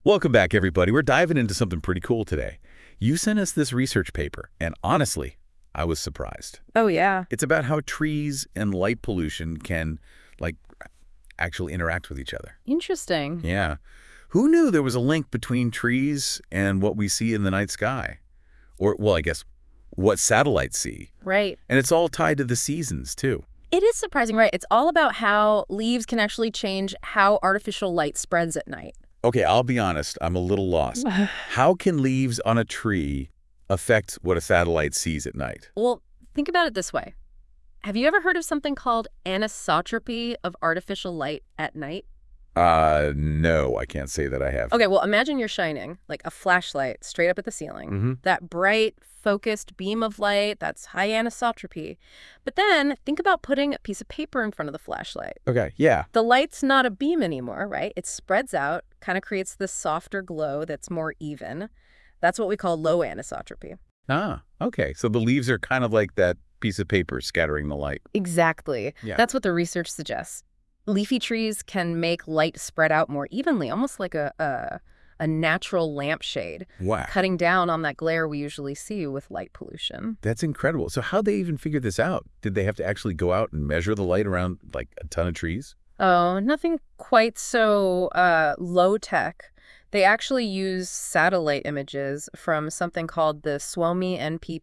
Welcome back, everybody. We're diving into something pretty cool today. You sent us this research paper, and honestly, I was surprised. Oh, yeah. It's about how trees and light pollution can, like, actually interact with each other. Interesting. Yeah. Who knew there was a link between trees and what we see in the night sky? Or, well, I guess, what satellites see. Right. And it's all tied to the seasons, too. It is surprising, right? It's all about how leaves can actually change how artificial light spreads at night. Okay, I'll be honest. I'm a little lost. How can leaves on a tree affect what a satellite sees at night? Well, think about it this way. Have you ever heard of something called anisotropy of artificial light at night? No, I can't say that I have. Okay, well, imagine you're shining like a flashlight straight up at the ceiling. That bright, focused beam of light, that's high anisotropy. But then think about putting a piece of paper in front of the flashlight. Okay, yeah. The light's not a beam anymore, right? It spreads out, kind of creates this softer glow that's more even. That's what we call low anisotropy. Ah, okay. So the leaves are kind of like that piece of paper scattering the light. Exactly. Yeah. That's what the research suggests. Leafy trees can make light spread out more evenly, almost like a natural lampshade, Wow. cutting down on that glare we usually see with light pollution. That's incredible. So how'd they even figure this out? Did they have to actually go out and measure the light around, like, a ton of trees? Oh, nothing quite so low-tech. They actually use satellite images from something called the SWOMI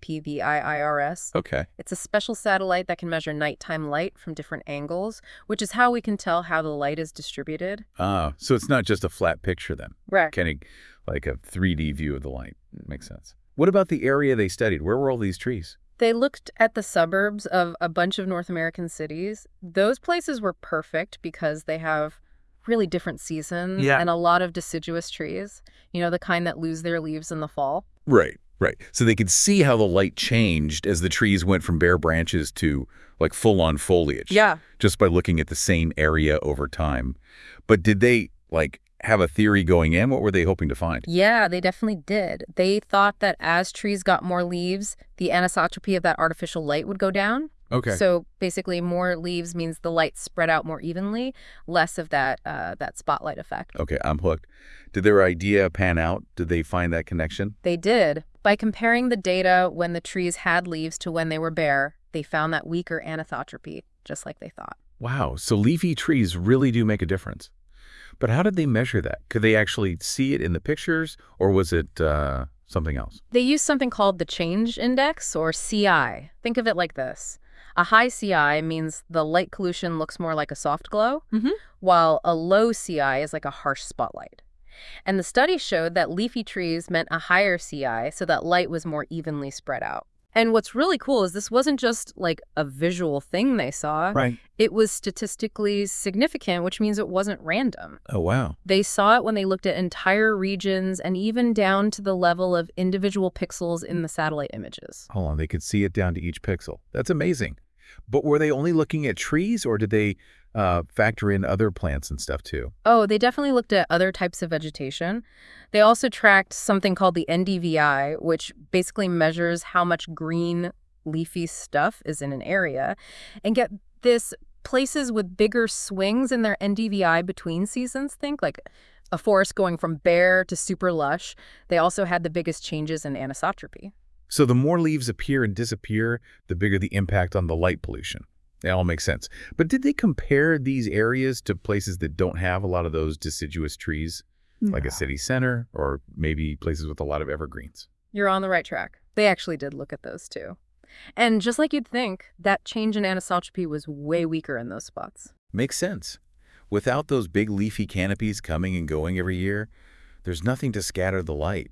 NPPVIIRS. Okay. It's a special satellite that can measure nighttime light from different angles, which is how we can tell how the light is distributed. Ah, so it's not just a flat picture then. Right. Kind of like a 3D view of the light. Makes sense. What about the area they studied? Where were all these trees? They looked at the suburbs of a bunch of North American cities. Those places were perfect because they have really different seasons and a lot of deciduous trees, you know, the kind that lose their leaves in the fall. Right, right. So they could see how the light changed as the trees went from bare branches to, like, full-on foliage. Yeah. Just by looking at the same area over time. But did they, like, have a theory going in? What were they hoping to find? Yeah, they definitely did. They thought that as trees got more leaves, the anisotropy of that artificial light would go down. Okay. So basically more leaves means the light spread out more evenly, less of that spotlight effect. Okay, I'm hooked. Did their idea pan out? Did they find that connection? They did. By comparing the data when the trees had leaves to when they were bare, they found that weaker anisotropy, just like they thought. Wow, so leafy trees really do make a difference. But how did they measure that? Could they actually see it in the pictures, or was it something else? They used something called the change index, or CI. Think of it like this. A high CI means the light pollution looks more like a soft glow, while a low CI is like a harsh spotlight. And the study showed that leafy trees meant a higher CI, so that light was more evenly spread out. And what's really cool is this wasn't just like a visual thing they saw. Right. It was statistically significant, which means it wasn't random. Oh, wow. They saw it when they looked at entire regions and even down to the level of individual pixels in the satellite images. Hold on, they could see it down to each pixel. That's amazing. But were they only looking at trees, or did they factor in other plants and stuff too? Oh, they definitely looked at other types of vegetation. They also tracked something called the NDVI, which basically measures how much green leafy stuff is in an area. And get this, places with bigger swings in their NDVI between seasons, think like a forest going from bare to super lush. They also had the biggest changes in anisotropy. So the more leaves appear and disappear, the bigger the impact on the light pollution. That all makes sense. But did they compare these areas to places that don't have a lot of those deciduous trees, like a city center, or maybe places with a lot of evergreens? You're on the right track. They actually did look at those too. And just like you'd think, that change in anisotropy was way weaker in those spots. Makes sense. Without those big leafy canopies coming and going every year, there's nothing to scatter the light.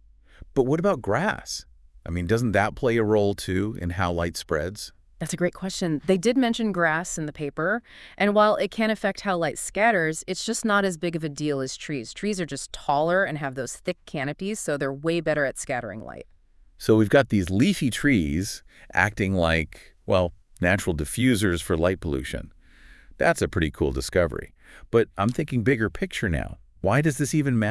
But what about grass? I mean, doesn't that play a role too in how light spreads? That's a great question. They did mention grass in the paper, and while it can affect how light scatters, it's just not as big of a deal as trees. Trees are just taller and have those thick canopies, so they're way better at scattering light. So we've got these leafy trees acting like, well, natural diffusers for light pollution. That's a pretty cool discovery. But I'm thinking bigger picture now. Why does this even matter?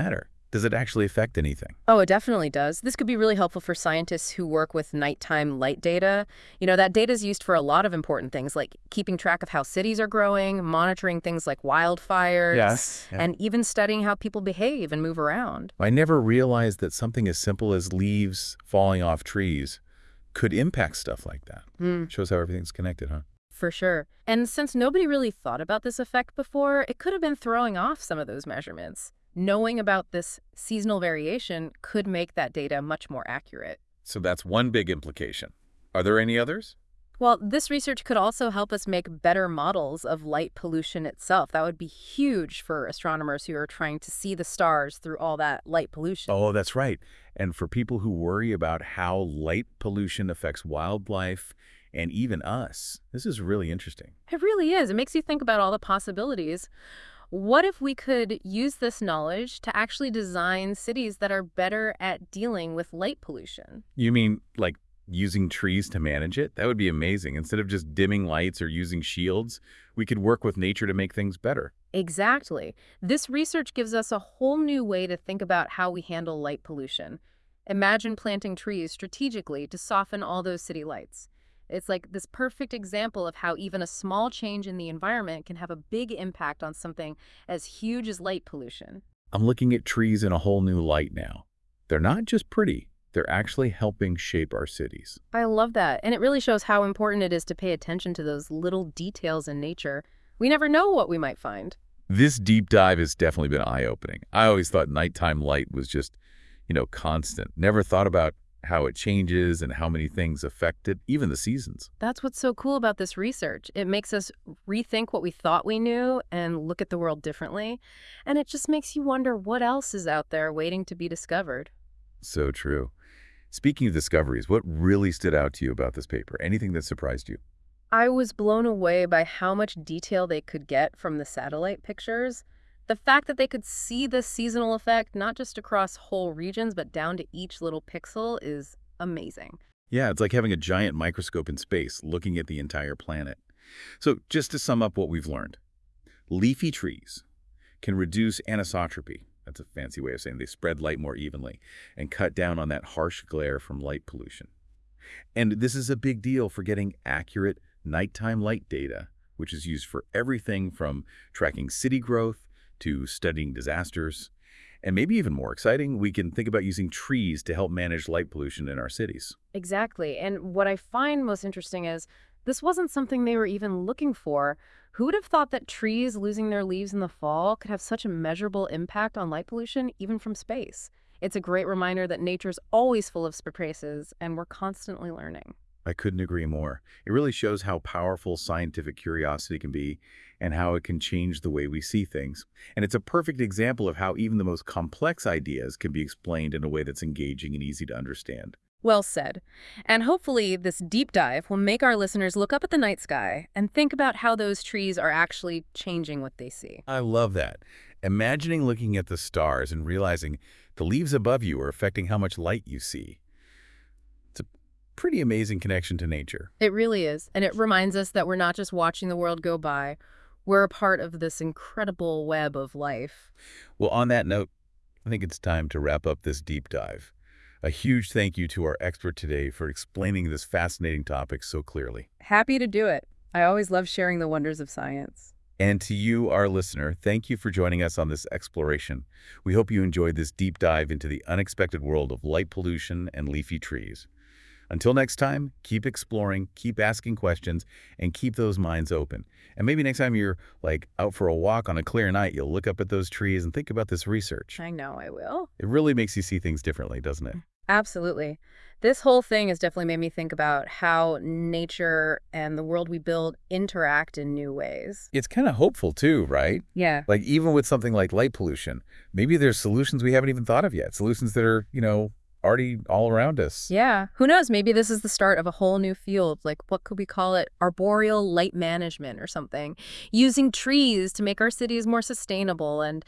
Does it actually affect anything? Oh, it definitely does. This could be really helpful for scientists who work with nighttime light data. That data is used for a lot of important things, like keeping track of how cities are growing, monitoring things like wildfires, Yes. Yeah. and even studying how people behave and move around. I never realized that something as simple as leaves falling off trees could impact stuff like that. Shows how everything's connected, huh? For sure. And since nobody really thought about this effect before, it could have been throwing off some of those measurements. Knowing about this seasonal variation could make that data much more accurate. So that's one big implication. Are there any others? Well, this research could also help us make better models of light pollution itself. That would be huge for astronomers who are trying to see the stars through all that light pollution. Oh, that's right. And for people who worry about how light pollution affects wildlife and even us, this is really interesting. It really is. It makes you think about all the possibilities. What if we could use this knowledge to actually design cities that are better at dealing with light pollution? You mean like using trees to manage it? That would be amazing. Instead of just dimming lights or using shields, we could work with nature to make things better. Exactly. This research gives us a whole new way to think about how we handle light pollution. Imagine planting trees strategically to soften all those city lights. It's like this perfect example of how even a small change in the environment can have a big impact on something as huge as light pollution. I'm looking at trees in a whole new light now. They're not just pretty, they're actually helping shape our cities. I love that. And it really shows how important it is to pay attention to those little details in nature. We never know what we might find. This deep dive has definitely been eye-opening. I always thought nighttime light was just, constant. Never thought about how it changes and how many things affect it, even the seasons. That's what's so cool about this research. It makes us rethink what we thought we knew and look at the world differently. And it just makes you wonder what else is out there waiting to be discovered. So true. Speaking of discoveries, what really stood out to you about this paper? Anything that surprised you? I was blown away by how much detail they could get from the satellite pictures. The fact that they could see the seasonal effect, not just across whole regions, but down to each little pixel is amazing. Yeah, it's like having a giant microscope in space looking at the entire planet. So just to sum up what we've learned, leafy trees can reduce anisotropy. That's a fancy way of saying they spread light more evenly and cut down on that harsh glare from light pollution. And this is a big deal for getting accurate nighttime light data, which is used for everything from tracking city growth to studying disasters. And maybe even more exciting, we can think about using trees to help manage light pollution in our cities. Exactly. And what I find most interesting is this wasn't something they were even looking for. Who would have thought that trees losing their leaves in the fall could have such a measurable impact on light pollution, even from space? It's a great reminder that nature's always full of surprises, and we're constantly learning. I couldn't agree more. It really shows how powerful scientific curiosity can be and how it can change the way we see things. And it's a perfect example of how even the most complex ideas can be explained in a way that's engaging and easy to understand. Well said. And hopefully this deep dive will make our listeners look up at the night sky and think about how those trees are actually changing what they see. I love that. Imagining looking at the stars and realizing the leaves above you are affecting how much light you see. It's a pretty amazing connection to nature. It really is. And it reminds us that we're not just watching the world go by. We're a part of this incredible web of life. Well, on that note, I think it's time to wrap up this deep dive. A huge thank you to our expert today for explaining this fascinating topic so clearly. Happy to do it. I always love sharing the wonders of science. And to you, our listener, thank you for joining us on this exploration. We hope you enjoyed this deep dive into the unexpected world of light pollution and leafy trees. Until next time, keep exploring, keep asking questions, and keep those minds open. And maybe next time you're out for a walk on a clear night, you'll look up at those trees and think about this research. I know I will. It really makes you see things differently, doesn't it? Absolutely. This whole thing has definitely made me think about how nature and the world we build interact in new ways. It's kind of hopeful too, right? Yeah. Even with something like light pollution, maybe there's solutions we haven't even thought of yet. Solutions that are, already all around us. Yeah. Who knows? Maybe this is the start of a whole new field. What could we call it? Arboreal light management or something. Using trees to make our cities more sustainable and,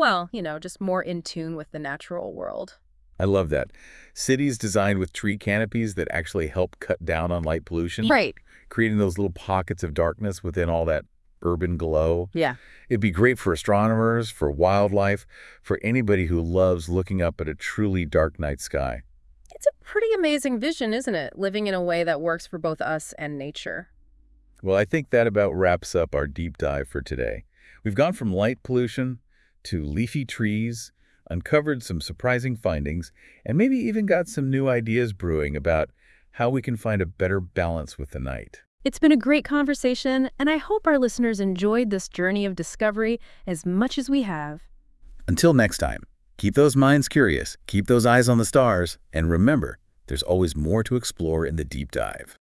just more in tune with the natural world. I love that. Cities designed with tree canopies that actually help cut down on light pollution. Right. Creating those little pockets of darkness within all that urban glow. Yeah. It'd be great for astronomers, for wildlife, for anybody who loves looking up at a truly dark night sky. It's a pretty amazing vision, isn't it? Living in a way that works for both us and nature. Well, I think that about wraps up our deep dive for today. We've gone from light pollution to leafy trees, uncovered some surprising findings, and maybe even got some new ideas brewing about how we can find a better balance with the night. It's been a great conversation, and I hope our listeners enjoyed this journey of discovery as much as we have. Until next time, keep those minds curious, keep those eyes on the stars, and remember, there's always more to explore in the deep dive.